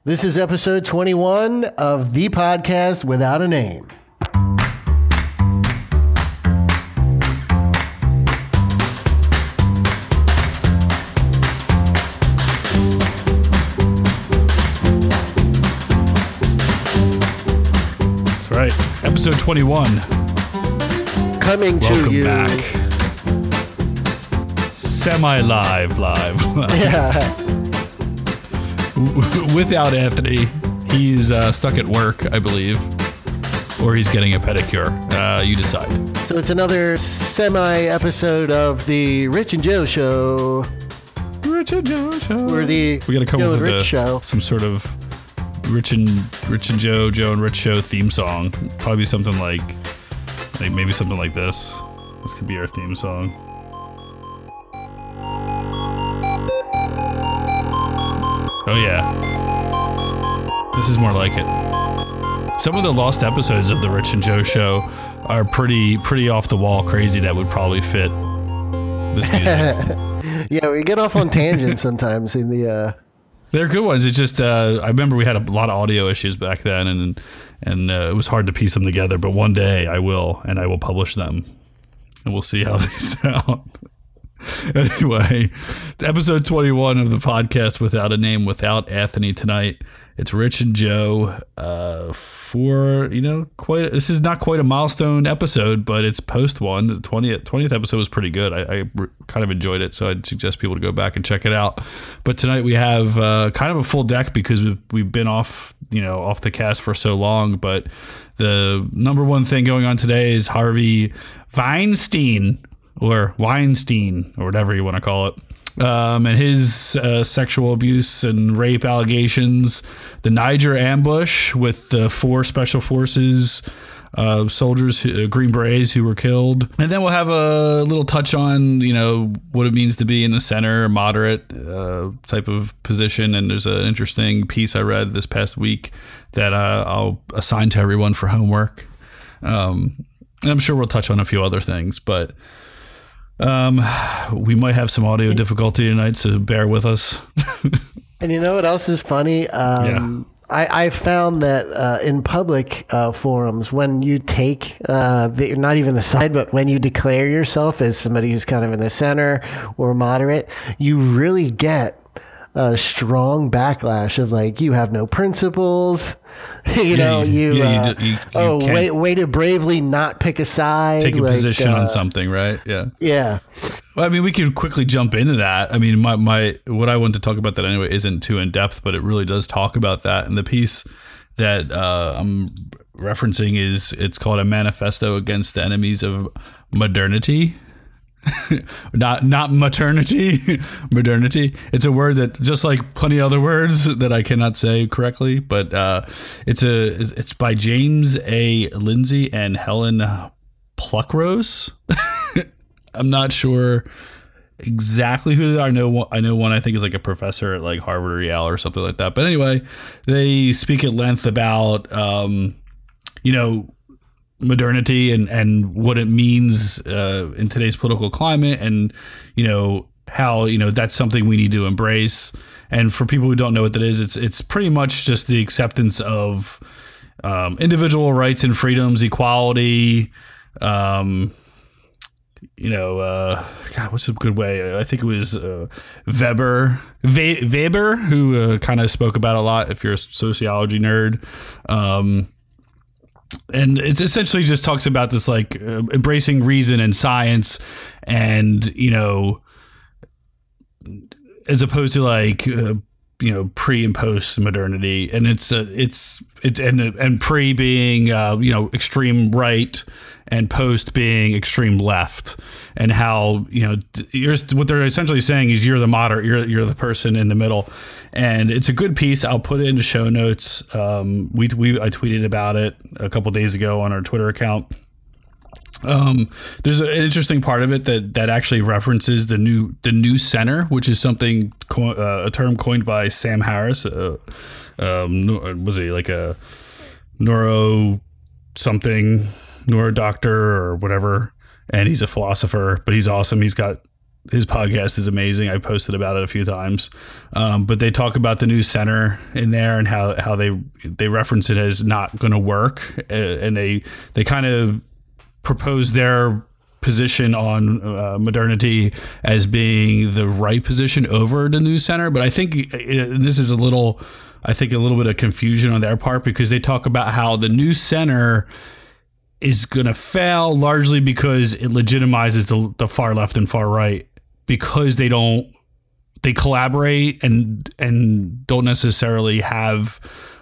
This is episode 21 of the podcast without a name. That's right. Episode 21. Coming Welcome to you. back. Semi-live. Yeah. Without Anthony. He's stuck at work, I believe. Or he's getting a pedicure. You decide. So it's another semi-episode of the Rich and Joe Show. Rich and Joe Show. We gotta come Joe up and with Rich Show. some sort of Rich and Joe and Rich Show theme song. Probably something like maybe something like this. This could be our theme song. Oh yeah. This is more like it. Some of the lost episodes of the Rich and Joe Show are pretty off the wall crazy that would probably fit this music. Yeah, we get off on tangents sometimes in the... They're good ones. It's just I remember we had a lot of audio issues back then, and it was hard to piece them together. But one day I will publish them, and we'll see how they sound. Anyway, episode 21 of the podcast without a name, without Anthony tonight. It's Rich and Joe for, this is not quite a milestone episode, but it's post one. The 20th episode was pretty good. I kind of enjoyed it, so I'd suggest people to go back and check it out. But tonight we have kind of a full deck because we've been off the cast for so long. But the number one thing going on today is Harvey Weinstein, or Weinstein, or whatever you want to call it. And his sexual abuse and rape allegations, the Niger ambush with the 4 special forces soldiers, Green Berets, who were killed. And then we'll have a little touch on, what it means to be in the center, moderate type of position. And there's an interesting piece I read this past week that I'll assign to everyone for homework. And I'm sure we'll touch on a few other things, but we might have some audio difficulty tonight, so bear with us. And you know what else is funny? I found that in public forums, when you take not even the side, but when you declare yourself as somebody who's kind of in the center or moderate, you really get a strong backlash of like, you have no principles. Way to bravely not pick a side. Take a position on something, right? Yeah. Yeah. Well, I mean, we could quickly jump into that. I mean, what I want to talk about that anyway isn't too in depth, but it really does talk about that. And the piece that I'm referencing it's called A Manifesto Against the Enemies of Modernity. not maternity, modernity. It's a word that, just like plenty of other words that I cannot say correctly, but it's by James A. Lindsay and Helen Pluckrose. I'm not sure exactly who they are. I know one I think is like a professor at like Harvard or Yale or something like that. But anyway, they speak at length about modernity and what it means in today's political climate, and how that's something we need to embrace. And for people who don't know what that is, it's pretty much just the acceptance of individual rights and freedoms, equality. God, what's a good way? I think it was Weber, who kind of spoke about a lot if you're a sociology nerd. And it essentially just talks about this, like embracing reason and science, and as opposed to like pre and post modernity. And it's pre being extreme right, and post being extreme left, and how what they're essentially saying is you're the moderate, you're the person in the middle. And it's a good piece. I'll put it into show notes. I tweeted about it a couple days ago on our Twitter account. There's an interesting part of it that actually references the new center, which is something a term coined by Sam Harris. Was he like a neuro doctor or whatever? And he's a philosopher, but he's awesome. He's got his podcast is amazing. I posted about it a few times. But they talk about the new center in there and how they reference it as not going to work. And they kind of propose their position on modernity as being the right position over the new center. But I think this is a little bit of confusion on their part, because they talk about how the new center is going to fail largely because it legitimizes the far left and far right, because they collaborate and don't necessarily have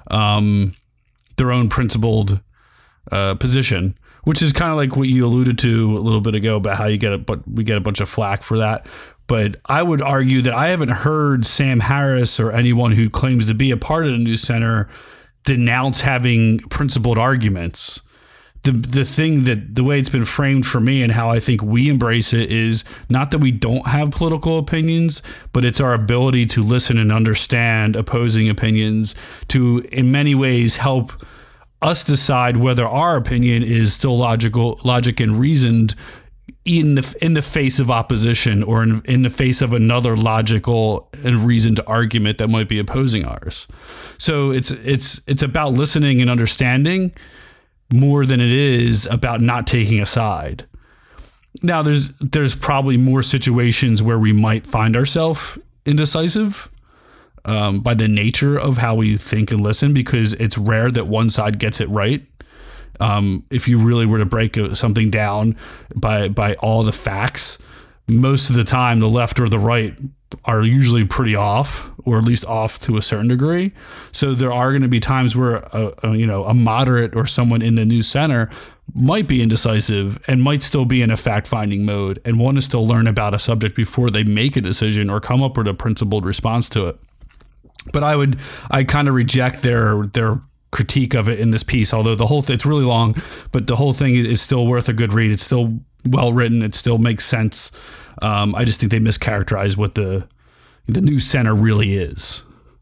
their own principled position, which is kind of like what you alluded to a little bit ago about how we get a bunch of flack for that. But I would argue that I haven't heard Sam Harris or anyone who claims to be a part of the New Center denounce having principled arguments. The thing that the way it's been framed for me and how I think we embrace it is not that we don't have political opinions, but it's our ability to listen and understand opposing opinions to, in many ways, help us decide whether our opinion is still logic and reasoned in the face of opposition, or in the face of another logical and reasoned argument that might be opposing ours. So it's about listening and understanding more than it is about not taking a side. Now, there's probably more situations where we might find ourselves indecisive by the nature of how we think and listen, because it's rare that one side gets it right. If you really were to break something down by all the facts, most of the time the left or the right are usually pretty off, or at least off to a certain degree. So there are going to be times where a moderate or someone in the New Center might be indecisive and might still be in a fact-finding mode and want to still learn about a subject before they make a decision or come up with a principled response to it. But I kind of reject their critique of it in this piece, although the whole thing, it's really long, but the whole thing is still worth a good read. It's still well written. It still makes sense. I just think they mischaracterize what the New Center really is,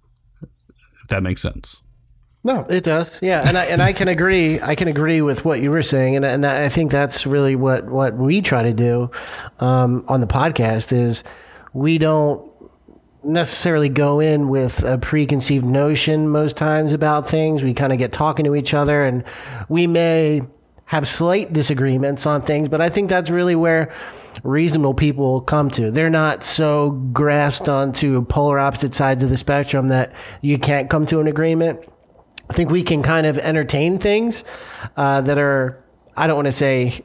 if that makes sense. No, it does. Yeah, and I can agree. I can agree with what you were saying, and I think that's really what we try to do on the podcast is we don't necessarily go in with a preconceived notion most times about things. We kind of get talking to each other, and we may have slight disagreements on things, but I think that's really where reasonable people come to. They're not so grasped onto polar opposite sides of the spectrum that you can't come to an agreement. I think we can kind of entertain things that are, I don't want to say,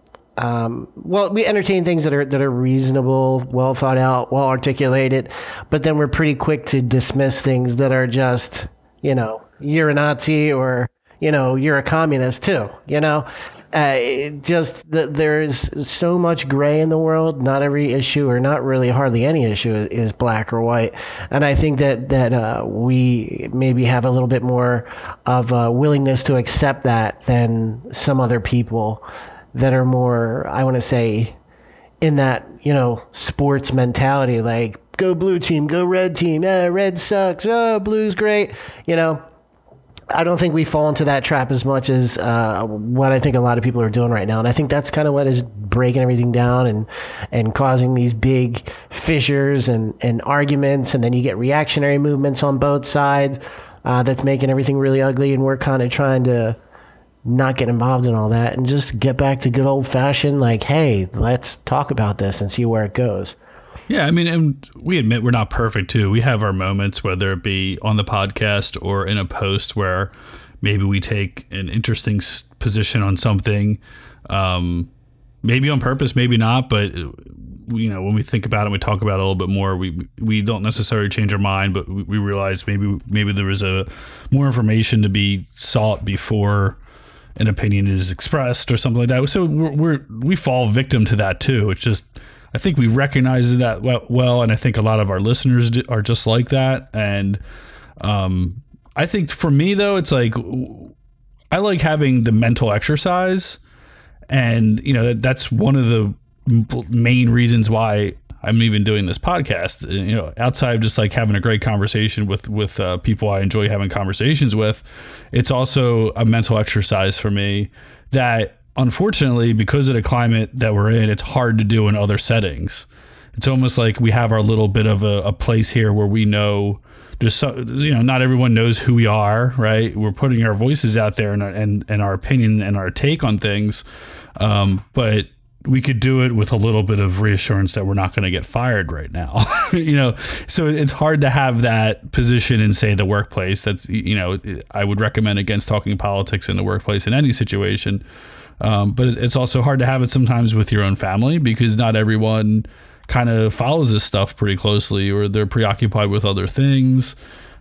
we entertain things that are reasonable, well thought out, well articulated, but then we're pretty quick to dismiss things that are just, you're a Nazi, or, you're a communist too, there's so much gray in the world. Not every issue, or not really hardly any issue, is black or white. And I think that we maybe have a little bit more of a willingness to accept that than some other people that are more, I want to say, in that, sports mentality, like go blue team, go red team, red sucks, blue's great, I don't think we fall into that trap as much as what I think a lot of people are doing right now. And I think that's kind of what is breaking everything down and causing these big fissures and arguments. And then you get reactionary movements on both sides that's making everything really ugly. And we're kind of trying to not get involved in all that and just get back to good old fashioned, like, hey, let's talk about this and see where it goes. Yeah, I mean, and we admit we're not perfect too. We have our moments, whether it be on the podcast or in a post, where maybe we take an interesting position on something, maybe on purpose, maybe not. But when we think about it, we talk about it a little bit more. We don't necessarily change our mind, but we realize maybe there was more information to be sought before an opinion is expressed or something like that. So we fall victim to that too. It's just, I think we recognize that well, and I think a lot of our listeners are just like that. And I think for me, though, it's like I like having the mental exercise, and that's one of the main reasons why I'm even doing this podcast. Outside of just like having a great conversation with people I enjoy having conversations with, it's also a mental exercise for me that, unfortunately, because of the climate that we're in, it's hard to do in other settings. it's almost like we have our little bit of a place here where we know just, not everyone knows who we are, right? We're putting our voices out there and our opinion and our take on things. But we could do it with a little bit of reassurance that we're not going to get fired right now. So it's hard to have that position in, say, the workplace. That's, I would recommend against talking politics in the workplace in any situation. But it's also hard to have it sometimes with your own family, because not everyone kind of follows this stuff pretty closely, or they're preoccupied with other things.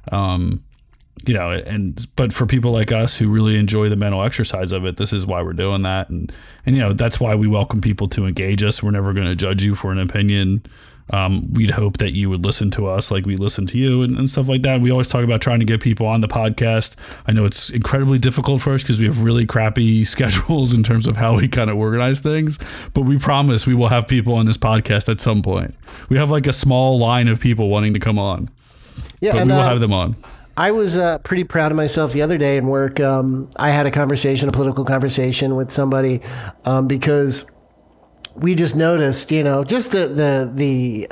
But for people like us who really enjoy the mental exercise of it, this is why we're doing that. And that's why we welcome people to engage us. We're never going to judge you for an opinion. We'd hope that you would listen to us like we listen to you and stuff like that. We always talk about trying to get people on the podcast. I know it's incredibly difficult for us because we have really crappy schedules in terms of how we kind of organize things, but we promise we will have people on this podcast at some point. We have like a small line of people wanting to come on, but we will have them on. I was pretty proud of myself the other day in work. I had a political conversation with somebody, because we just noticed, just the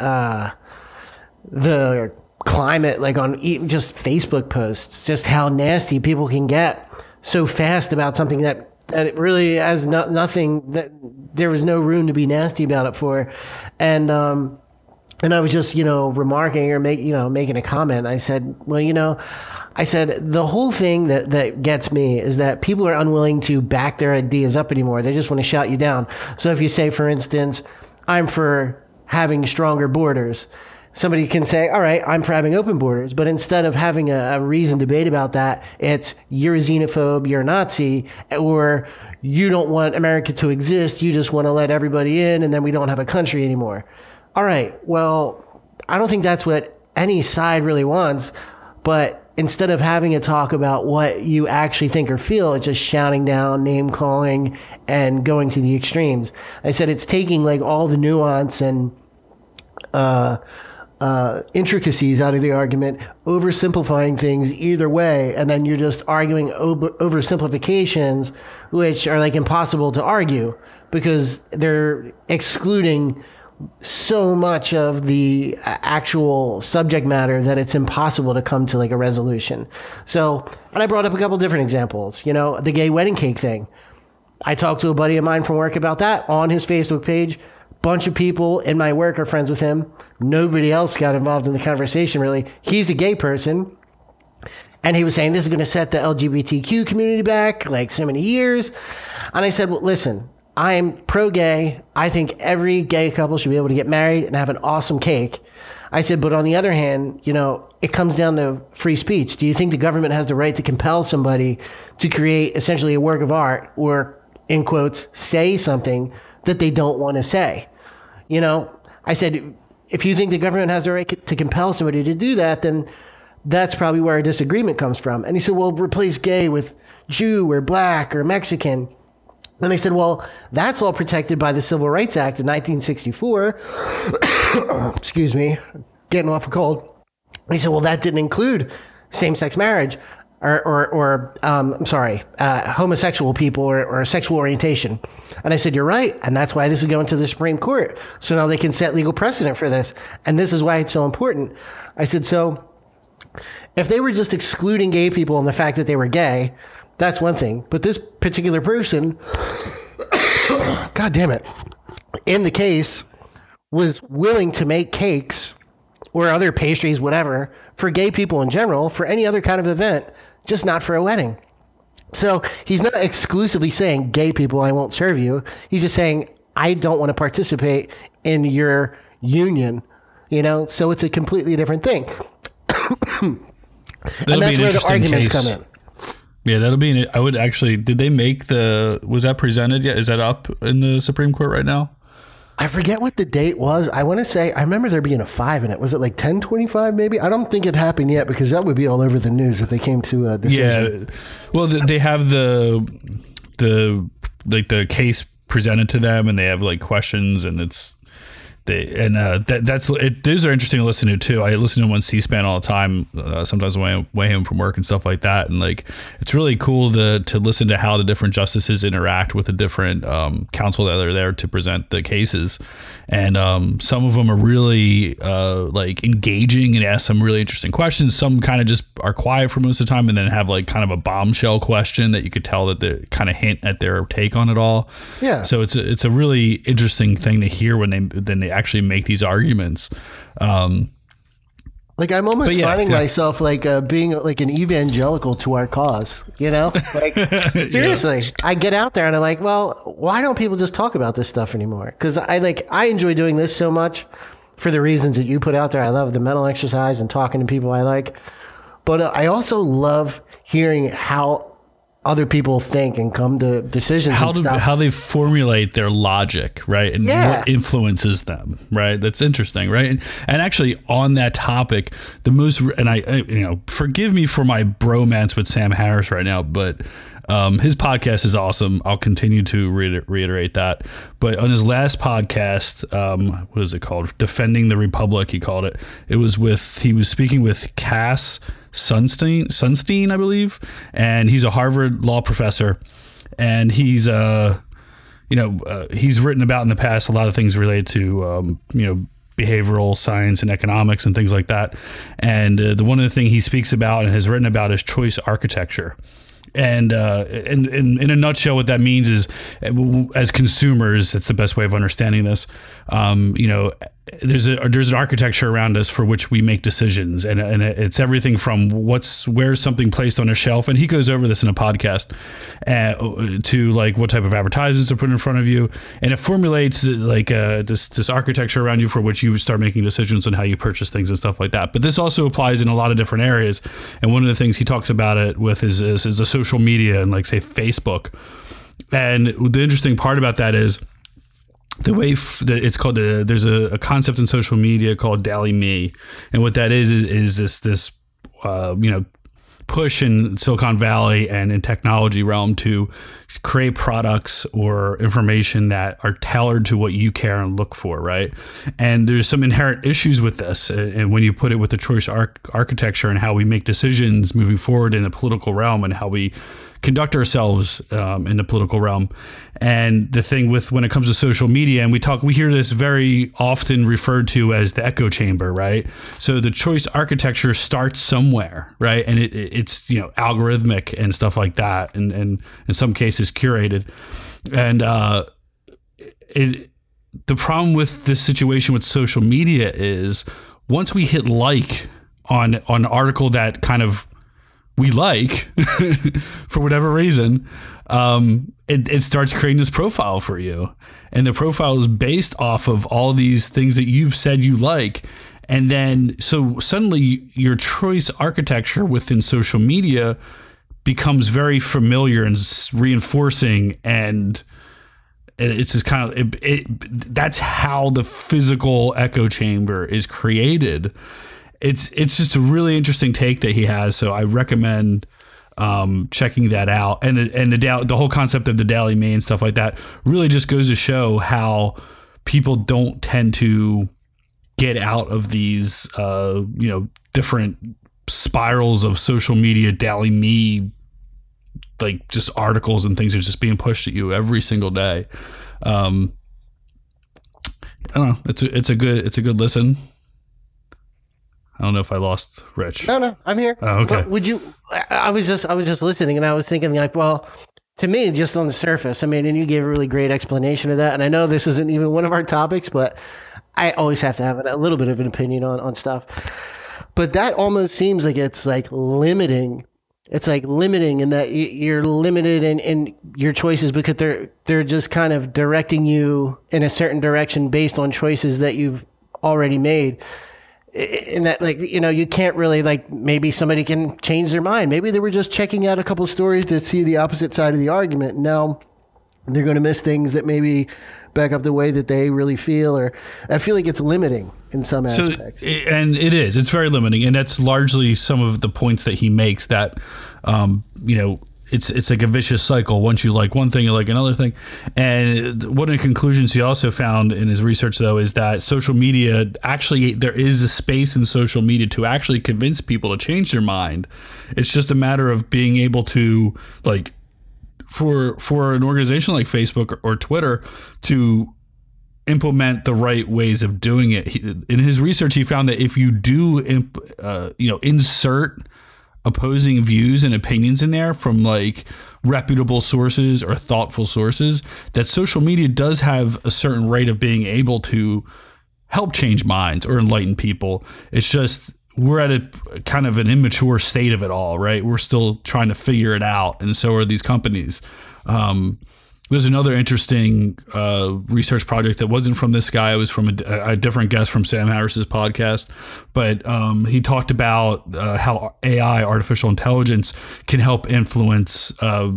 climate, like on even just Facebook posts, just how nasty people can get so fast about something that it really has nothing, that there was no room to be nasty about it for. And I was just, remarking or making a comment. I said, well, I said, the whole thing that gets me is that people are unwilling to back their ideas up anymore. They just want to shout you down. So if you say, for instance, I'm for having stronger borders, somebody can say, all right, I'm for having open borders. But instead of having a reasoned debate about that, it's you're a xenophobe, you're a Nazi, or you don't want America to exist. You just want to let everybody in, and then we don't have a country anymore. All right, well, I don't think that's what any side really wants, but instead of having a talk about what you actually think or feel, it's just shouting down, name calling, and going to the extremes. I said it's taking like all the nuance and intricacies out of the argument, oversimplifying things either way, and then you're just arguing oversimplifications, which are like impossible to argue because they're excluding so much of the actual subject matter that it's impossible to come to like a resolution. So, and I brought up a couple different examples, the gay wedding cake thing. I talked to a buddy of mine from work about that on his Facebook page. Bunch of people in my work are friends with him. Nobody else got involved in the conversation, really. He's a gay person. And he was saying this is going to set the LGBTQ community back like so many years. And I said, well, listen, I'm pro-gay. I think every gay couple should be able to get married and have an awesome cake. I said, but on the other hand, it comes down to free speech. Do you think the government has the right to compel somebody to create essentially a work of art or, in quotes, say something that they don't want to say? I said, if you think the government has the right to compel somebody to do that, then that's probably where a disagreement comes from. And he said, well, replace gay with Jew or black or Mexican. And I said, well, that's all protected by the Civil Rights Act of 1964. Excuse me, getting off a cold. He said, well, that didn't include same-sex marriage or homosexual people or sexual orientation. And I said, you're right. And that's why this is going to the Supreme Court. So now they can set legal precedent for this. And this is why it's so important. I said, so if they were just excluding gay people and the fact that they were gay, that's one thing. But this particular person, God damn it, in the case, was willing to make cakes or other pastries, whatever, for gay people in general, for any other kind of event, just not for a wedding. So he's not exclusively saying, gay people, I won't serve you. He's just saying, I don't want to participate in your union, So it's a completely different thing. And that's where the arguments come in. Yeah, that'll be. I would actually. Did they make was that presented yet? Is that up in the Supreme Court right now? I forget what the date was. I want to say, I remember there being a 5 in it. Was it like 10/25 maybe? I don't think it happened yet because that would be all over the news if they came to a decision. Yeah. Well, they have the case presented to them and they have like questions and Those are interesting to listen to too. I listen to them on C-SPAN all the time, sometimes on my way home from work and stuff like that. And like, it's really cool to listen to how the different justices interact with the different counsel that are there to present the cases. And some of them are really like engaging and ask some really interesting questions. Some kind of just are quiet for most of the time, and then have like kind of a bombshell question that you could tell that they kind of hint at their take on it all. Yeah. So it's a really interesting thing to hear when they actually make these arguments. Like, I'm almost finding myself like being like an evangelical to our cause, you know? Like, seriously, I get out there and I'm like, well, why don't people just talk about this stuff anymore? Because I enjoy doing this so much for the reasons that you put out there. I love the mental exercise and talking to people I like. But I also love hearing how other people think and come to decisions. How they formulate their logic, right? And what influences them, right? That's interesting, right? And actually on that topic, forgive me for my bromance with Sam Harris right now, but his podcast is awesome. I'll continue to reiterate that. But on his last podcast, what is it called? Defending the Republic, he called it. He was speaking with Cass Sunstein, I believe, and he's a Harvard law professor, and he's he's written about in the past a lot of things related to behavioral science and economics and things like that. And one of the things he speaks about and has written about is choice architecture. And in a nutshell, what that means is, as consumers, that's the best way of understanding this. There's an architecture around us for which we make decisions, and it's everything from where's something placed on a shelf, and he goes over this in a podcast, to like what type of advertisements are put in front of you, and it formulates like this architecture around you for which you start making decisions on how you purchase things and stuff like that. But this also applies in a lot of different areas, and one of the things he talks about it with is the social media and like say Facebook. And the interesting part about that is the way it's called, there's a concept in social media called DALL-E Me, and what that is this push in Silicon Valley and in technology realm to create products or information that are tailored to what you care and look for, right? And there's some inherent issues with this, and when you put it with the choice architecture and how we make decisions moving forward in the political realm and how we conduct ourselves in the political realm. And the thing with when it comes to social media, and we hear this very often referred to as the echo chamber, right? So the choice architecture starts somewhere, right? And it's algorithmic and stuff like that, and in some cases curated. And the problem with this situation with social media is once we hit like on an article that kind of we like for whatever reason, it starts creating this profile for you, and the profile is based off of all these things that you've said you like. And then so suddenly your choice architecture within social media becomes very familiar and reinforcing, and it's just kind of that's how the physical echo chamber is created. It's just a really interesting take that he has, so I recommend checking that out. And the whole concept of the DALL-E Me and stuff like that really just goes to show how people don't tend to get out of these different spirals of social media. DALL-E Me, like just articles and things are just being pushed at you every single day. I don't know. It's a good listen. I don't know if I lost Rich. No, I'm here. Oh, okay. Well, I was just listening, and I was thinking like, well, to me, just on the surface, I mean, and you gave a really great explanation of that. And I know this isn't even one of our topics, but I always have to have a little bit of an opinion on stuff. But that almost seems like it's like limiting. It's like limiting in that you're limited in your choices because they're just kind of directing you in a certain direction based on choices that you've already made. In that, like, you can't really, like, maybe somebody can change their mind. Maybe they were just checking out a couple of stories to see the opposite side of the argument. Now they're going to miss things that maybe back up the way that they really feel, or I feel like it's limiting in some aspects. And it is. It's very limiting. And that's largely some of the points that he makes that, it's like a vicious cycle. Once you like one thing, you like another thing. And one of the conclusions he also found in his research, though, is that social media, actually, there is a space in social media to actually convince people to change their mind. It's just a matter of being able to, like, for an organization like Facebook or Twitter to implement the right ways of doing it. In his research, he found that if you do, insert opposing views and opinions in there from like reputable sources or thoughtful sources, that social media does have a certain rate of being able to help change minds or enlighten people. It's just we're at a kind of an immature state of it all, right? We're still trying to figure it out, and so are these companies. There's another interesting research project that wasn't from this guy. It was from a different guest from Sam Harris's podcast. But he talked about how AI, artificial intelligence, can help influence,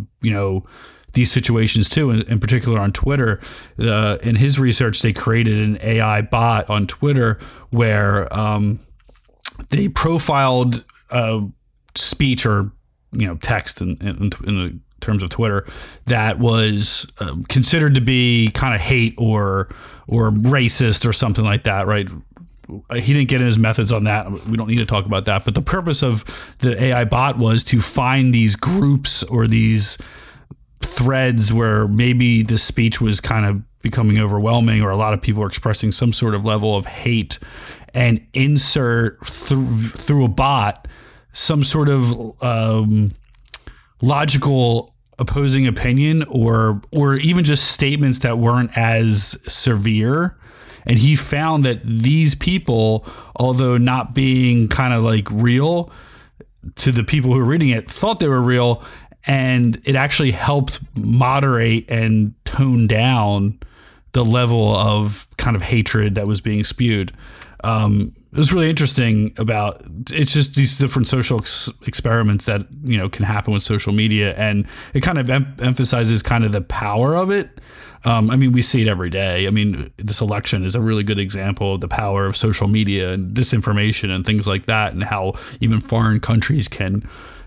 these situations too. In particular on Twitter. In his research, they created an AI bot on Twitter where they profiled speech or text in the terms of Twitter that was considered to be kind of hate or racist or something like that, right? He didn't get in his methods on that. We don't need to talk about that. But the purpose of the AI bot was to find these groups or these threads where maybe the speech was kind of becoming overwhelming or a lot of people were expressing some sort of level of hate, and insert through a bot some sort of logical opposing opinion or even just statements that weren't as severe. And he found that these people, although not being kind of like real to the people who were reading it, thought they were real, and it actually helped moderate and tone down the level of kind of hatred that was being spewed. It was really interesting about, it's just these different social experiments that, can happen with social media. And it kind of emphasizes kind of the power of it. We see it every day. This election is a really good example of the power of social media and disinformation and things like that, and how even foreign countries can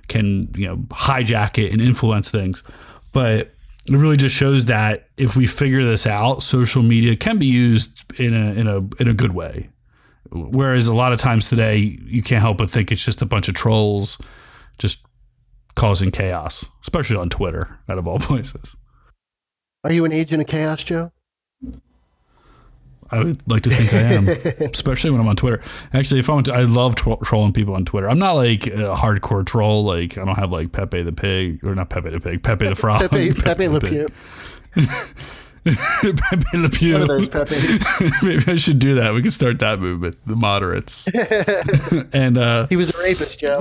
hijack it and influence things. But it really just shows that if we figure this out, social media can be used in a good way. Whereas a lot of times today, you can't help but think it's just a bunch of trolls just causing chaos, especially on Twitter, out of all places. Are you an agent of chaos, Joe? I would like to think I am, especially when I'm on Twitter. Actually, I love trolling people on Twitter. I'm not like a hardcore troll. Like, I don't have like Pepe the Pig, or not Pepe the Pig, Pepe the Frog. Pepe Le Pew. Pepe Le Pew. One of those Pepes. Maybe I should do that. We could start that movement, the moderates. And he was a rapist, Joe.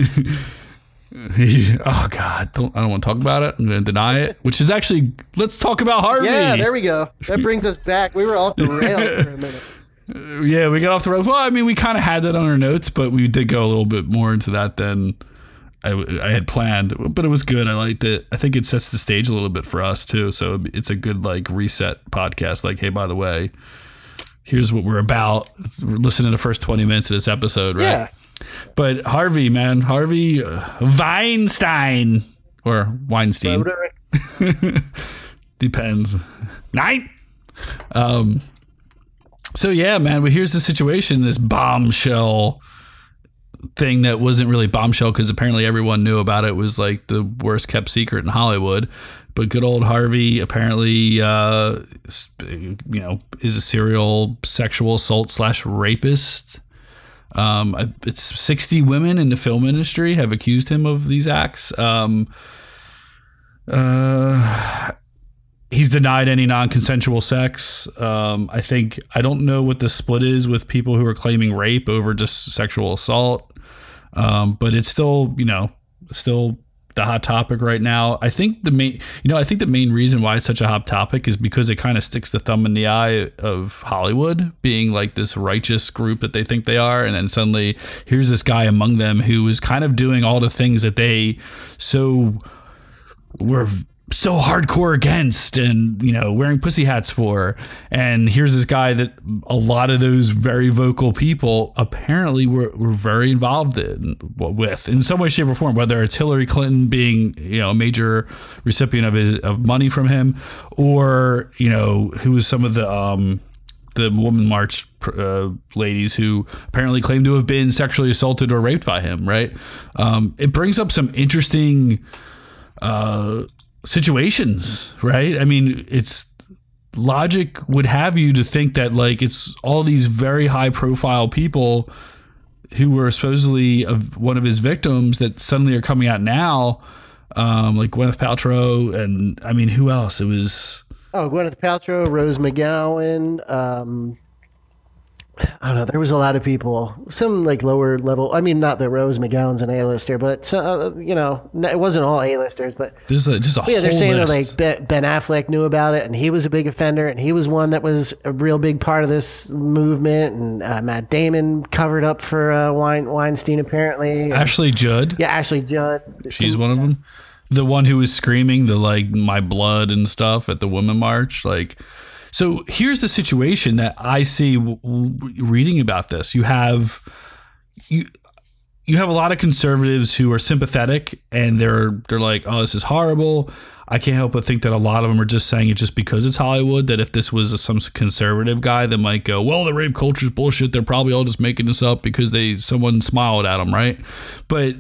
Oh God, I don't want to talk about it. I'm going to deny it. Which is actually, let's talk about Harvey. Yeah, there we go. That brings us back. We were off the rails for a minute. Yeah, we got off the rails. Well, we kind of had that on our notes, but we did go a little bit more into that than I had planned, but it was good. I liked it. I think it sets the stage a little bit for us too. So it's a good like reset podcast. Like, hey, by the way, here's what we're about. Listen to the first 20 minutes of this episode, right? Yeah. But Harvey Weinstein or Weinstein. Depends. 9. So yeah, man, but here's the situation, this bombshell thing that wasn't really bombshell because apparently everyone knew about it. It was like the worst kept secret in Hollywood. But good old Harvey apparently, is a serial sexual assault / rapist. It's 60 women in the film industry have accused him of these acts. He's denied any non-consensual sex. I don't know what the split is with people who are claiming rape over just sexual assault. But it's still the hot topic right now. I think the main reason why it's such a hot topic is because it kind of sticks the thumb in the eye of Hollywood being like this righteous group that they think they are. And then suddenly here's this guy among them who is kind of doing all the things that they were so hardcore against and, wearing pussy hats for. And here's this guy that a lot of those very vocal people apparently were very involved with in some way, shape, or form, whether it's Hillary Clinton being, a major recipient of money from him, or, who was some of the Woman March ladies who apparently claim to have been sexually assaulted or raped by him, right? It brings up some interesting situations, right? I mean, it's logic would have you to think that like it's all these very high profile people who were supposedly one of his victims that suddenly are coming out now, like Gwyneth Paltrow, and I mean, who else? It was Gwyneth Paltrow, Rose McGowan. I don't know. There was a lot of people, some like lower level. I mean, not that Rose McGowan's an A-lister, but it wasn't all A-listers. But there's just a whole they're saying list. that like Ben Affleck knew about it, and he was a big offender, and he was one that was a real big part of this movement. And Matt Damon covered up for Weinstein apparently. Ashley Judd. Yeah, Ashley Judd. She's one of them. The one who was screaming the like my blood and stuff at the Women March, like. So here's the situation that I see reading about this. You have a lot of conservatives who are sympathetic, and they're like, oh, this is horrible. I can't help but think that a lot of them are just saying it just because it's Hollywood, that if this was some conservative guy that might go, well, the rape culture is bullshit. They're probably all just making this up because someone smiled at them, right? But,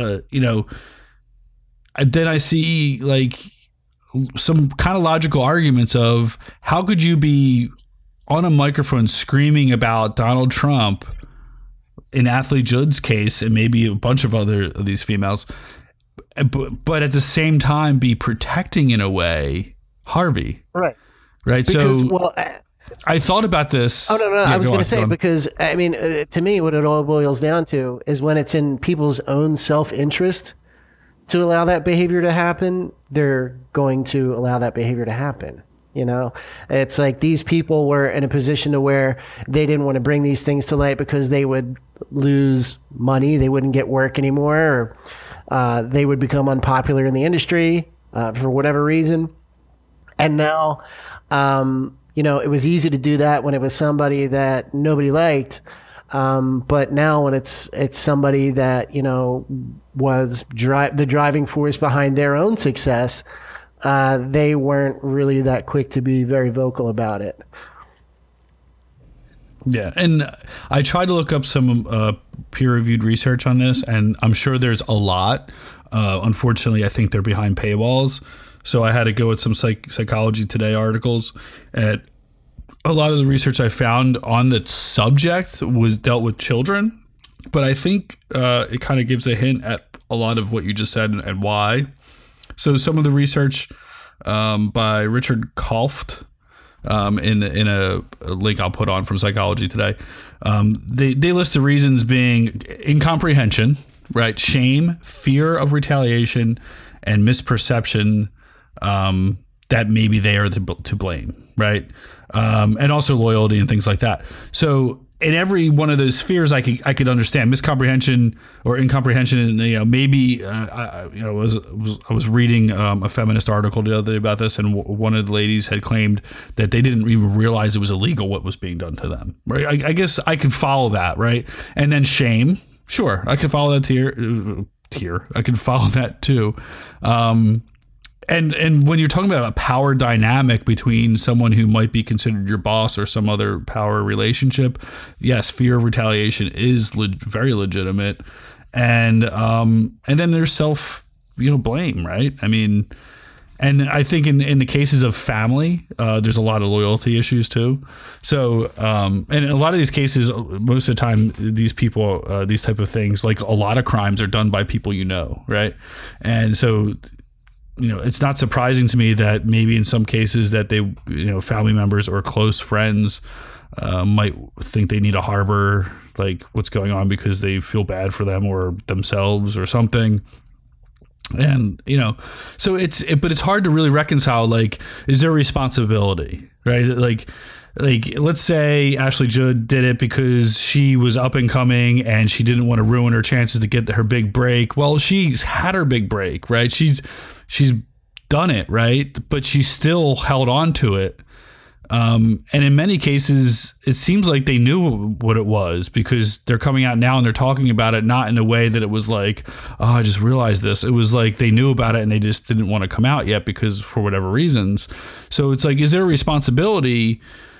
then I see like some kind of logical arguments of how could you be on a microphone screaming about Donald Trump in Ashley Judd's case, and maybe a bunch of other of these females, but at the same time be protecting in a way Harvey. Right. Because, I thought about this. Oh, no. Yeah, I was going to say, because I mean, to me, what it all boils down to is when it's in people's own self-interest to allow that behavior to happen, they're going to allow that behavior to happen. It's like these people were in a position to where they didn't want to bring these things to light because they would lose money, they wouldn't get work anymore, or they would become unpopular in the industry for whatever reason. And now, it was easy to do that when it was somebody that nobody liked. But now when it's somebody that, was the driving force behind their own success, they weren't really that quick to be very vocal about it. Yeah. And I tried to look up some peer-reviewed research on this, and I'm sure there's a lot. Unfortunately, I think they're behind paywalls. So I had to go with some Psychology Today articles. And a lot of the research I found on the subject was dealt with children, but I think it kind of gives a hint at a lot of what you just said and why. So some of the research by Richard Kolft in a link I'll put on from Psychology Today, they list the reasons being incomprehension, right? Shame, fear of retaliation, and misperception that maybe they are to blame, right? And also loyalty and things like that. So in every one of those fears, I could understand miscomprehension or incomprehension. And maybe I was reading a feminist article the other day about this, and one of the ladies had claimed that they didn't even realize it was illegal what was being done to them. Right? I guess I could follow that, right? And then shame, sure, I can follow that tier. I can follow that too. And when you're talking about a power dynamic between someone who might be considered your boss or some other power relationship, yes, fear of retaliation is very legitimate. And then there's self, blame, right? I mean, and I think in the cases of family, there's a lot of loyalty issues too. So, and in a lot of these cases, most of the time, these people, these type of things, like a lot of crimes are done by people, right? And so, it's not surprising to me that maybe in some cases that they, family members or close friends might think they need to harbor like what's going on because they feel bad for them or themselves or something. And, so but it's hard to really reconcile, like, is there responsibility, right? Like let's say Ashley Judd did it because she was up and coming and she didn't want to ruin her chances to get her big break. Well, she's had her big break, right? She's done it, right? But she still held on to it. And in many cases, it seems like they knew what it was, because they're coming out now and they're talking about it, not in a way that it was like, oh, I just realized this. It was like they knew about it and they just didn't want to come out yet because for whatever reasons. So it's like, is there a responsibility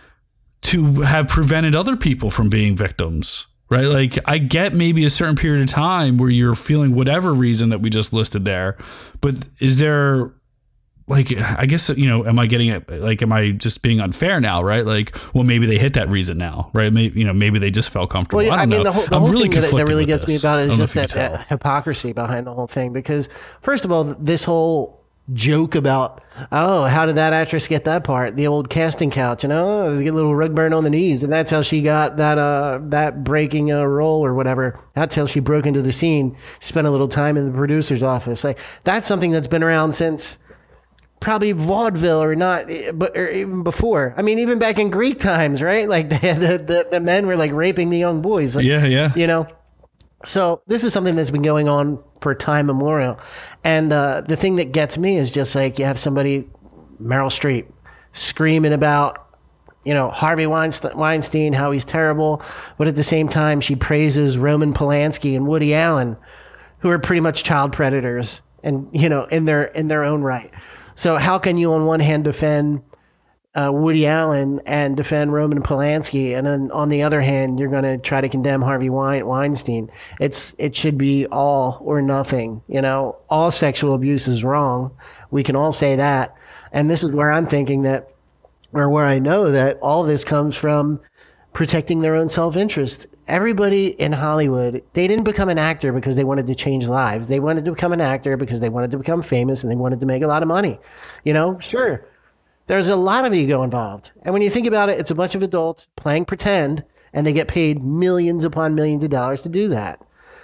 to have prevented other people from being victims? Right? Like, I get maybe a certain period of time where you're feeling whatever reason that we just listed there, but is there, like, I guess, am I getting it? Like, am I just being unfair now? Right? Like, well, maybe they hit that reason now, right? Maybe they just felt comfortable. Well, I don't know. The whole really thing that really gets me about it is just that hypocrisy hypocrisy behind the whole thing. Because first of all, this whole joke about, oh, how did that actress get that part? The old casting couch, they get a little rug burn on the knees, and that's how she got that breaking role or whatever. That's how she broke into the scene. Spent a little time in the producer's office. Like, that's something that's been around since probably vaudeville, or even before. I mean, even back in Greek times, right? Like the men were like raping the young boys. Like, yeah. So this is something that's been going on for time immemorial. And the thing that gets me is just like, you have somebody, Meryl Streep, screaming about, Harvey Weinstein, how he's terrible. But at the same time, she praises Roman Polanski and Woody Allen, who are pretty much child predators and, in their own right. So how can you on one hand defend Woody Allen and defend Roman Polanski, and then on the other hand, you're going to try to condemn Harvey Weinstein? It should be all or nothing. All sexual abuse is wrong. We can all say that. And this is where I'm thinking that, or where I know that all this comes from protecting their own self-interest. Everybody in Hollywood, they didn't become an actor because they wanted to change lives. They wanted to become an actor because they wanted to become famous and they wanted to make a lot of money. Sure, there's a lot of ego involved. And when you think about it, it's a bunch of adults playing pretend, and they get paid millions upon millions of dollars to do that.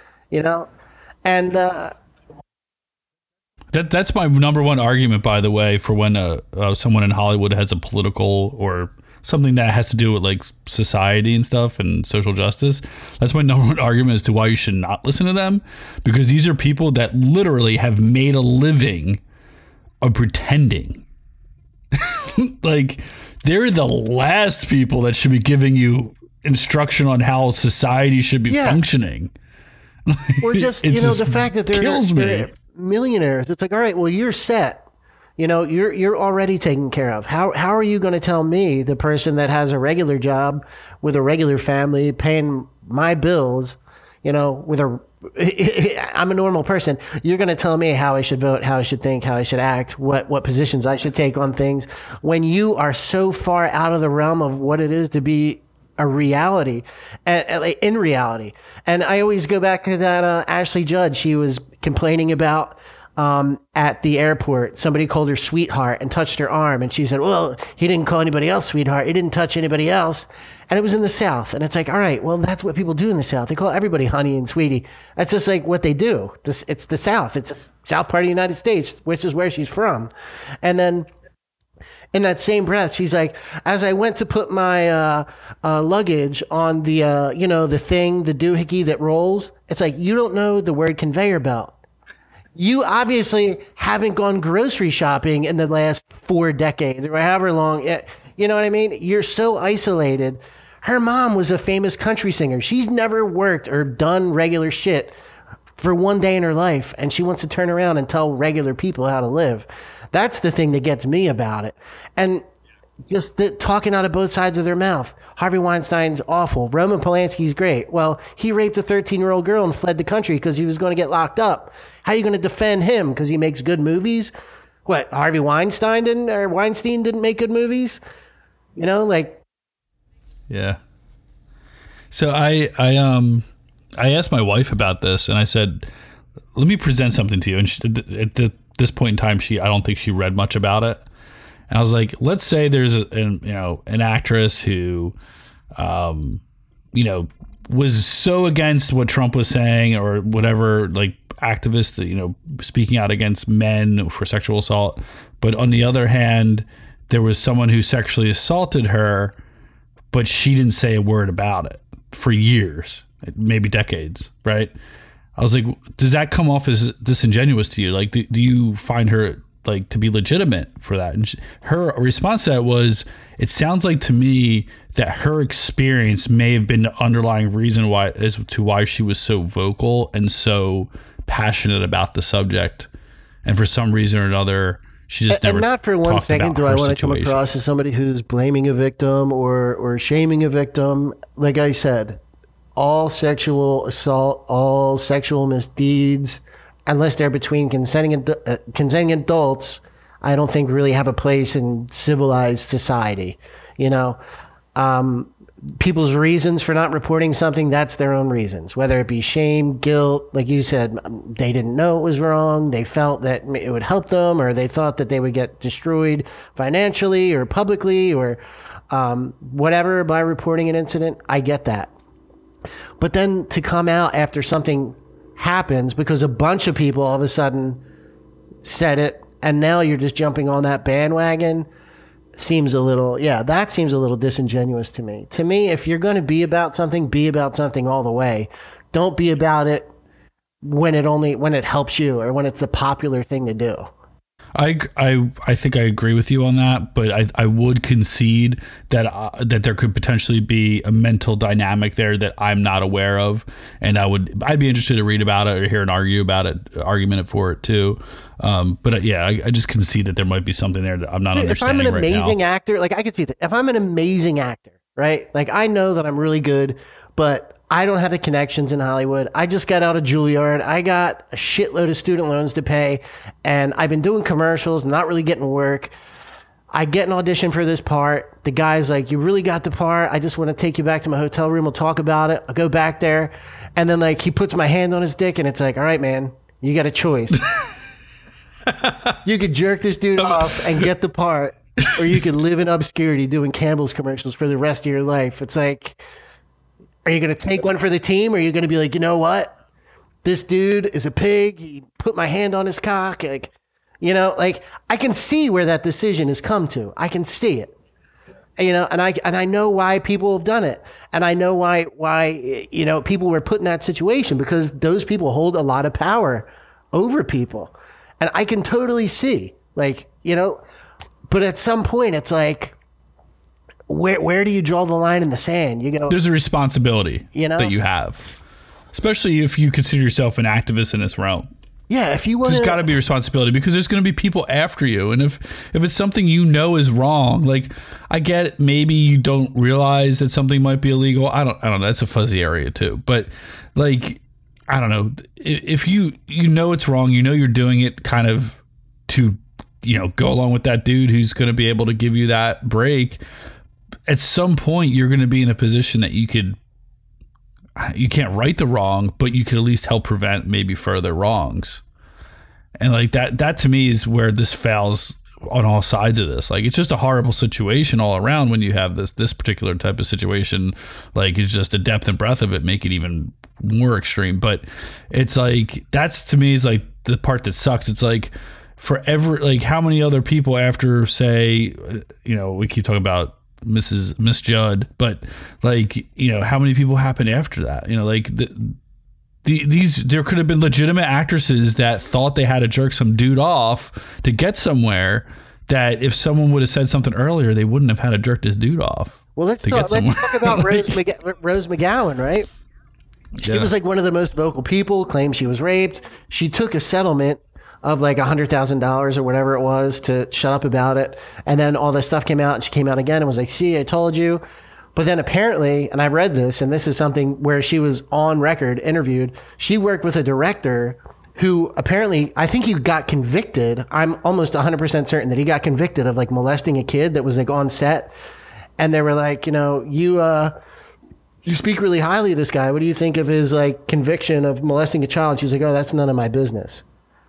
And that's my number one argument, by the way, for when someone in Hollywood has a political or something that has to do with like society and stuff and social justice. That's my number one argument as to why you should not listen to them, because these are people that literally have made a living of pretending. Like, they're the last people that should be giving you instruction on how society should be functioning. Or just, the fact that they're millionaires. It's like, all right, well, you're set. You're already taken care of. How are you going to tell me, the person that has a regular job with a regular family, paying my bills, I'm a normal person. You're going to tell me how I should vote, how I should think, how I should act, what positions I should take on things, when you are so far out of the realm of what it is to be a reality, in reality. And I always go back to that Ashley Judd. She was complaining about at the airport, somebody called her sweetheart and touched her arm, and she said, well, he didn't call anybody else sweetheart, he didn't touch anybody else. And it was in the South. And it's like, all right, well, that's what people do in the South. They call everybody honey and sweetie. That's just like what they do. It's the South. It's the South part of the United States, which is where she's from. And then in that same breath, she's like, as I went to put my luggage on the, the thing, the doohickey that rolls, it's like, you don't know the word conveyor belt. You obviously haven't gone grocery shopping in the last 4 decades or however long. You know what I mean? You're so isolated. Her mom was a famous country singer. She's never worked or done regular shit for one day in her life, and she wants to turn around and tell regular people how to live. That's the thing that gets me about it. And just talking out of both sides of their mouth. Harvey Weinstein's awful. Roman Polanski's great. Well, he raped a 13-year-old girl and fled the country because he was going to get locked up. How are you going to defend him because he makes good movies? What, Harvey Weinstein didn't make good movies? Yeah. So I asked my wife about this, and I said, let me present something to you. And this point in time, I don't think she read much about it. And I was like, let's say there's an actress who, was so against what Trump was saying or whatever, like activist, speaking out against men for sexual assault. But on the other hand, there was someone who sexually assaulted her, but she didn't say a word about it for years, maybe decades, right? I was like, does that come off as disingenuous to you? Like, do you find her like to be legitimate for that. And her response to that was, it sounds like to me that her experience may have been the underlying reason why, as to why she was so vocal and so passionate about the subject. And for some reason or another, she just never. And not for one second do I want to come across as somebody who's blaming a victim or shaming a victim. Like I said, all sexual assault, all sexual misdeeds, unless they're between consenting adults, I don't think really have a place in civilized society. You know, people's reasons for not reporting something, that's their own reasons, whether it be shame, guilt, like you said, they didn't know it was wrong. They felt that it would help them, or they thought that they would get destroyed financially or publicly or whatever by reporting an incident. I get that. But then to come out after something happens because a bunch of people all of a sudden said it, and now you're just jumping on that bandwagon, seems a little, that seems a little disingenuous to me. To me, if you're going to be about something all the way. Don't be about it when it helps you or when it's a popular thing to do. I think I agree with you on that, but I would concede that there could potentially be a mental dynamic there that I'm not aware of, and I'd be interested to read about it or hear an argument for it too. But I just concede that there might be something there that I'm not understanding right now. If I'm an amazing actor, like I could see that. If I'm an amazing actor, right? Like I know that I'm really good, but I don't have the connections in Hollywood. I just got out of Juilliard. I got a shitload of student loans to pay, and I've been doing commercials, not really getting work. I get an audition for this part. The guy's like, you really got the part. I just want to take you back to my hotel room. We'll talk about it. I'll go back there. And then like he puts my hand on his dick, and it's like, all right, man, you got a choice. You could jerk this dude off and get the part, or you could live in obscurity doing Campbell's commercials for the rest of your life. It's like, are you going to take one for the team, or are you going to be like, you know what? This dude is a pig. He put my hand on his cock. Like, you know, like I can see where that decision has come to. I can see it. You know, and I know why people have done it. And I know why, you know, people were put in that situation, because those people hold a lot of power over people. And I can totally see, like, you know, but at some point it's like, where do you draw the line in the sand? You go, there's a responsibility, you know, that you have, especially if you consider yourself an activist in this realm. Yeah, if you want, there's got to be responsibility, because there's going to be people after you, and if it's something you know is wrong, like I get it, maybe you don't realize that something might be illegal. I don't know. That's a fuzzy area too, but like I don't know, if you know it's wrong, you know you're doing it kind of to, you know, go along with that dude who's going to be able to give you that break. At some point, you're going to be in a position that you can't right the wrong, but you could at least help prevent maybe further wrongs. And like that to me is where this fails on all sides of this. Like, it's just a horrible situation all around when you have this particular type of situation. Like, it's just the depth and breadth of it make it even more extreme. But it's like, that's to me is like the part that sucks. It's like forever, like how many other people after, say, you know, we keep talking about Miss Judd, but like, you know, how many people happened after that? You know, like these there could have been legitimate actresses that thought they had to jerk some dude off to get somewhere, that if someone would have said something earlier, they wouldn't have had to jerk this dude off. Well, let's talk about like, Rose McGowan, right? She was like one of the most vocal people, claimed she was raped. She took a settlement of like $100,000 or whatever it was to shut up about it. And then all this stuff came out, and she came out again and was like, see, I told you. But then apparently, and I read this, and this is something where she was on record, interviewed, she worked with a director who apparently, I think he got convicted. I'm almost 100% certain that he got convicted of like molesting a kid that was like on set. And they were like, you know, you speak really highly of this guy. What do you think of his like conviction of molesting a child? She's like, oh, that's none of my business.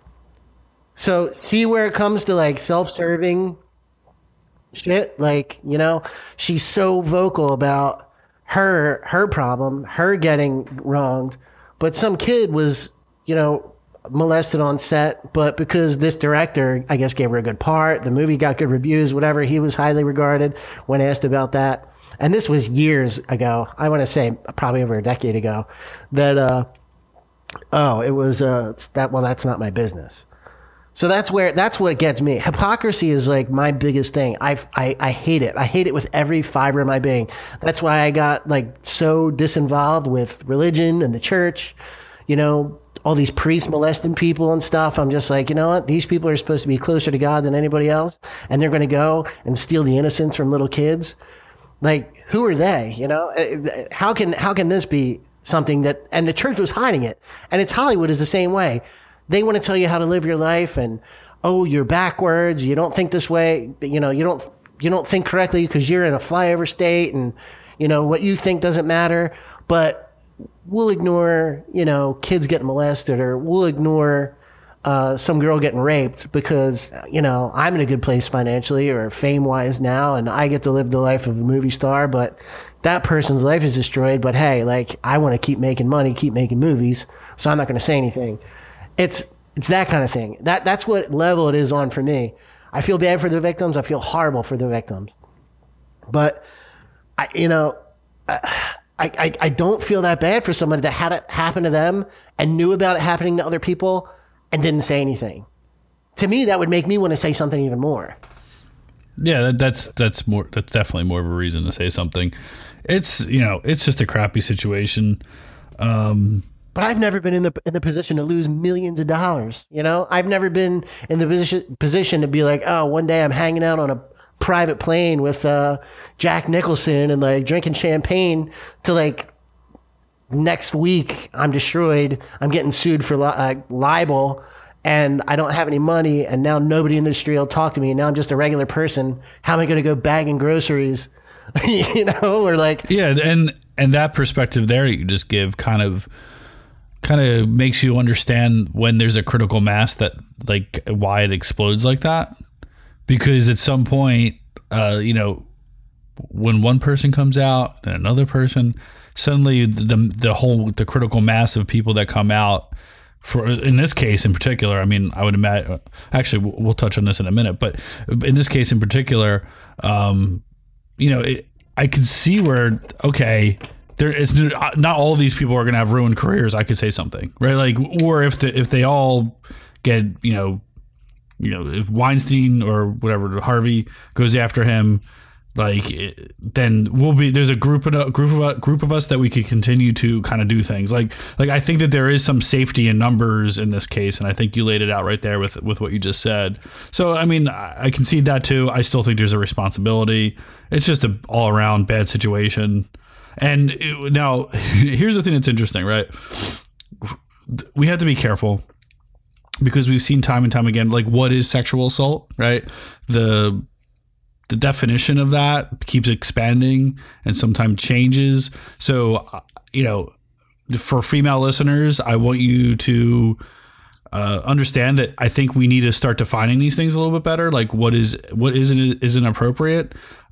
So see where it comes to like self-serving shit? Like, you know, she's so vocal about her problem, her getting wronged, but some kid was, you know, molested on set, but because this director, I guess, gave her a good part, the movie got good reviews, whatever, he was highly regarded when asked about that. And this was years ago. I want to say probably over a decade ago, that, it was, that's not my business. So that's what gets me. Hypocrisy is like my biggest thing. I hate it. I hate it with every fiber of my being. That's why I got like so disinvolved with religion and the church, you know, all these priests molesting people and stuff. I'm just like, you know what? These people are supposed to be closer to God than anybody else. And they're going to go and steal the innocence from little kids. Like, who are they? You know, how can this be something that, and the church was hiding it. And it's Hollywood is the same way. They want to tell you how to live your life and, oh, you're backwards. You don't think this way. You know, you don't think correctly because you're in a flyover state and, you know, what you think doesn't matter. But we'll ignore, you know, kids getting molested, or we'll ignore some girl getting raped because, you know, I'm in a good place financially or fame-wise now and I get to live the life of a movie star, but that person's life is destroyed. But hey, like, I want to keep making money, keep making movies, so I'm not going to say anything. It's that kind of thing. That's what level it is on for me. I feel bad for the victims. I feel horrible for the victims. But I don't feel that bad for somebody that had it happen to them and knew about it happening to other people and didn't say anything. To me, that would make me want to say something even more. Yeah, that's definitely more of a reason to say something. It's, you know, it's just a crappy situation. But I've never been in the position to lose millions of dollars. You know, I've never been in the position to be like, oh, one day I'm hanging out on a private plane with Jack Nicholson and like drinking champagne to like next week I'm destroyed. I'm getting sued for libel and I don't have any money. And now nobody in the industry will talk to me. And now I'm just a regular person. How am I going to go bagging groceries? You know, or like, yeah. And that perspective there you just give kind of makes you understand when there's a critical mass that, like, why it explodes like that. Because at some point, you know, when one person comes out and another person, suddenly the critical mass of people that come out for, in this case in particular, I mean, I would imagine, actually we'll touch on this in a minute, but in this case in particular, you know, I could see where, okay, it's not all of these people are going to have ruined careers. I could say something, right? Like, or if they all get, you know, if Weinstein or whatever, Harvey goes after him, like, then there's a group of us that we could continue to kind of do things. Like I think that there is some safety in numbers in this case, and I think you laid it out right there with what you just said. So I mean, I concede that too. I still think there's a responsibility. It's just an all around bad situation. And now here's the thing that's interesting, right? We have to be careful because we've seen time and time again, like, what is sexual assault, right? The definition of that keeps expanding and sometimes changes. So, you know, for female listeners, I want you to understand that I think we need to start defining these things a little bit better. Like, what isn't appropriate.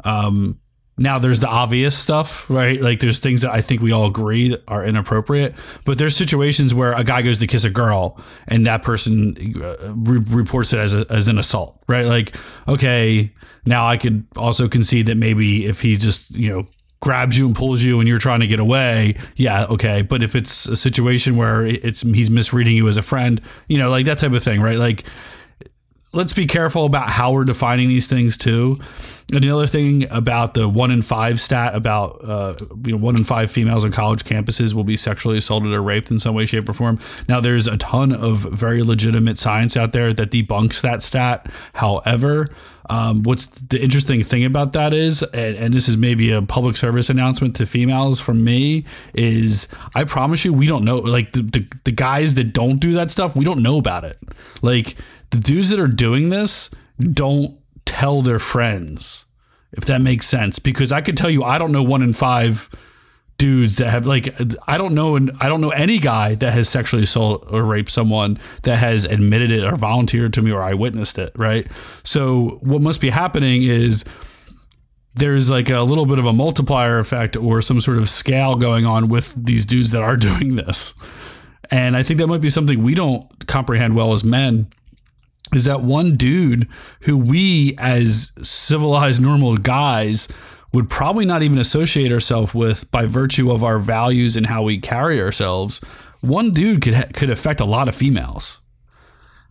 Now there's the obvious stuff, right? Like, there's things that I think we all agree are inappropriate, but there's situations where a guy goes to kiss a girl and that person reports it as an assault, right? Like, okay, now I could also concede that maybe if he just, you know, grabs you and pulls you and you're trying to get away, yeah, okay. But if it's a situation where he's misreading you as a friend, you know, like that type of thing, right? Like, let's be careful about how we're defining these things too. And the other thing about the 1 in 5 stat about 1 in 5 females on college campuses will be sexually assaulted or raped in some way, shape, or form. Now, there's a ton of very legitimate science out there that debunks that stat. However, what's the interesting thing about that is, and this is maybe a public service announcement to females from me, is I promise you, we don't know. Like, the guys that don't do that stuff, we don't know about it. Like, the dudes that are doing this don't tell their friends, if that makes sense. Because I could tell you, I don't know 1 in 5 dudes that have, like, I don't know any guy that has sexually assaulted or raped someone that has admitted it or volunteered to me or I witnessed it, right? So what must be happening is there's like a little bit of a multiplier effect or some sort of scale going on with these dudes that are doing this. And I think that might be something we don't comprehend well as men, is that one dude who we as civilized normal guys would probably not even associate ourselves with by virtue of our values and how we carry ourselves. One dude could affect a lot of females.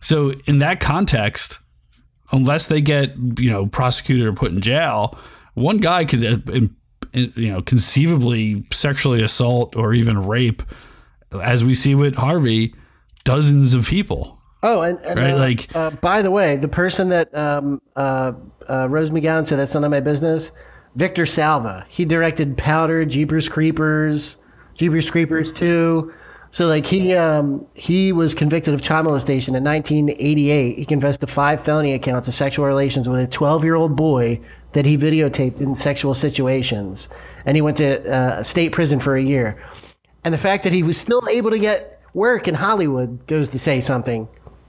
So in that context, unless they get, prosecuted or put in jail, one guy could, conceivably sexually assault or even rape, as we see with Harvey, dozens of people. Oh, and right? by the way, the person that Rose McGowan said that's none of my business, Victor Salva. He directed Powder, Jeepers Creepers 2. So he was convicted of child molestation in 1988. He confessed to 5 felony accounts of sexual relations with a 12-year-old boy that he videotaped in sexual situations. And he went to state prison for a year. And the fact that he was still able to get work in Hollywood goes to say something.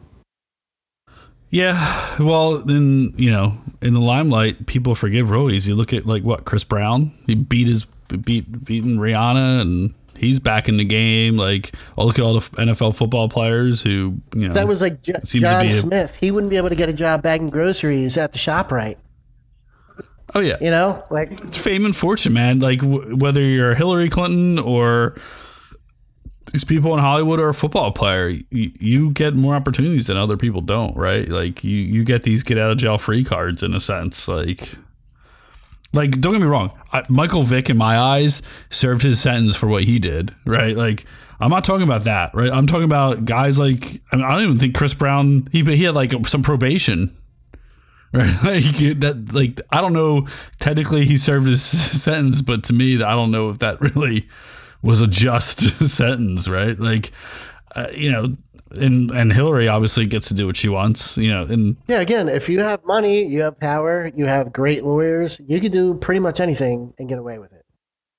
Yeah, well, then, in the limelight, people forgive real easy. You look at, Chris Brown? He beaten Rihanna, and he's back in the game. Look at all the NFL football players who, That was like John Smith. He wouldn't be able to get a job bagging groceries at the ShopRite. Oh, yeah. It's fame and fortune, man. Whether you're Hillary Clinton or these people in Hollywood or a football player, you get more opportunities than other people don't, right? You get these get out of jail free cards in a sense. Don't get me wrong. Michael Vick, in my eyes, served his sentence for what he did, right? I'm not talking about that, right? I'm talking about guys I don't even think Chris Brown, he had some probation, right? I don't know. Technically, he served his sentence, but to me, I don't know if that really was a just sentence, right? And Hillary obviously gets to do what she wants, and yeah, again, if you have money, you have power, you have great lawyers, you can do pretty much anything and get away with it.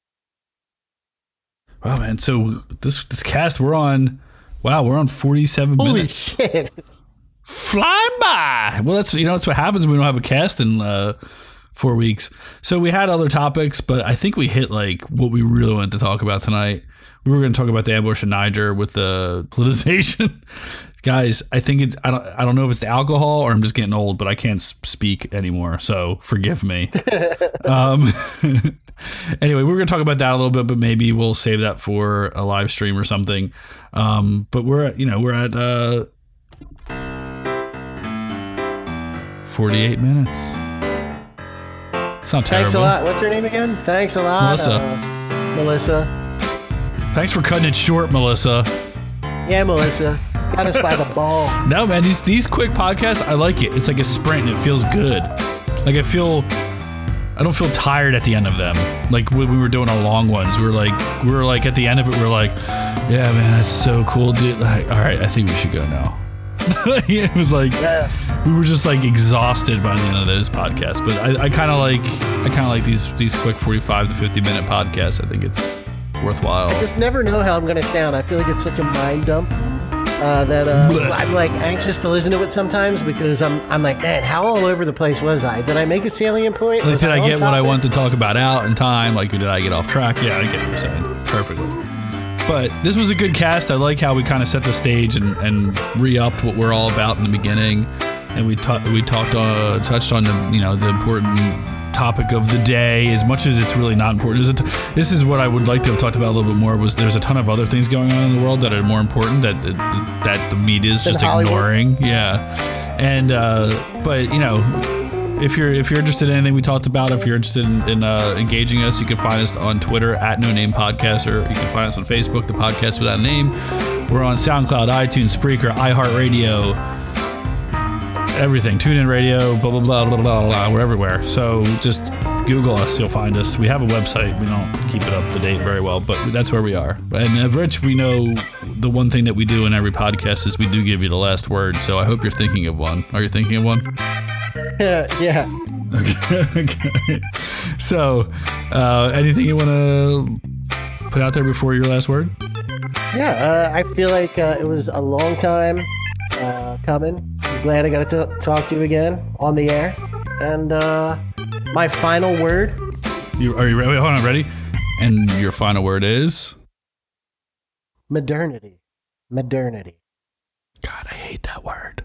Wow, man. So this cast we're on 47 minutes. Holy shit. Flying by. Well, that's what happens when we don't have a cast in 4 weeks. So we had other topics, but I think we hit what we really wanted to talk about tonight. We were going to talk about the ambush in Niger with the politicization. Guys, I think I don't know if it's the alcohol or I'm just getting old, but I can't speak anymore. So forgive me. Anyway, we're going to talk about that a little bit, but maybe we'll save that for a live stream or something. But we're at 48 minutes. It's not terrible. Thanks a lot. What's her name again? Thanks a lot. Melissa. Thanks for cutting it short, Melissa. Yeah, Melissa. Got us by the ball. No, man, these quick podcasts, I like it. It's like a sprint and it feels good. I don't feel tired at the end of them. When we were doing our long ones, we were at the end of it, we were like, yeah, man, that's so cool, dude. All right, I think we should go now. It was we were just exhausted by the end of those podcasts. But I kind of like these quick 45 to 50 minute podcasts. I think it's worthwhile. I just never know how I'm going to sound. I feel like it's such a mind dump that I'm anxious to listen to it sometimes because I'm like, man, how all over the place was I? Did I make a salient point? Did I get what I wanted to talk about out in time? Did I get off track? Yeah, I get what you're saying perfectly. But this was a good cast. I like how we kind of set the stage and re-upped what we're all about in the beginning, and we touched on the important topic of the day as much as it's really not important. This is what I would like to have talked about a little bit more. Was there's a ton of other things going on in the world that are more important that the media is just ignoring. Yeah, and but if you're interested in anything we talked about, if you're interested in engaging us, you can find us on Twitter at No Name Podcast, or you can find us on Facebook, The Podcast Without a Name. We're on SoundCloud, iTunes, Spreaker, iHeartRadio, everything, TuneIn Radio, blah, blah, blah, blah, blah, blah. We're everywhere. So just Google us, you'll find us. We have a website. We don't keep it up to date very well, but that's where we are. And Rich, we know the one thing that we do in every podcast is we do give you the last word. So I hope you're thinking of one. Are you thinking of one? Yeah. Okay. So, anything you want to put out there before your last word? Yeah, I feel like it was a long time coming. I'm glad I got to talk to you again on the air. And my final word. Are you ready? Hold on, ready? And your final word is? Modernity. God, I hate that word.